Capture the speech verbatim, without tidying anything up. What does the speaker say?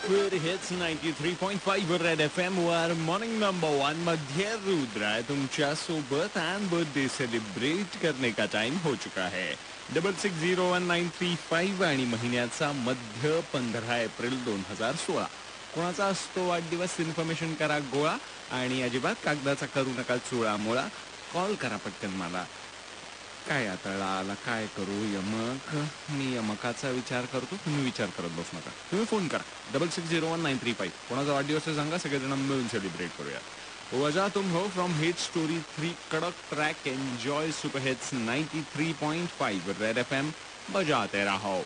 फिर hits ninety three point five red F M वर morning number one मध्ये रुद्र आहे तुमच्या सोबत अँड बर्थडे सेलिब्रेट करने का टाइम हो चुका है. Double six zero one nine three five आणि महिन्याचा मध्य पंधरा एप्रिल दोन हजार सोळा. कोणाचा असतो वाढदिवस इन्फॉर्मेशन करा गोळा आणि अजिबात कागदाचा करू नका चुळा मुळा. कॉल करा पटकन मला. काय आता आला काय करू यमक. मी यमकाचा विचार करतो, तुम्ही विचार करत बसू नका. तुम्ही फोन करा double six zero one nine three five. कोणाचा वाढदिवस आहे सांगा, सगळेजण मिळून सेलिब्रेट करूया. वजा तुम हो फ्रॉम हिट स्टोरी थ्री कडक track enjoy super hits ninety three point five red F M बजाते रहो.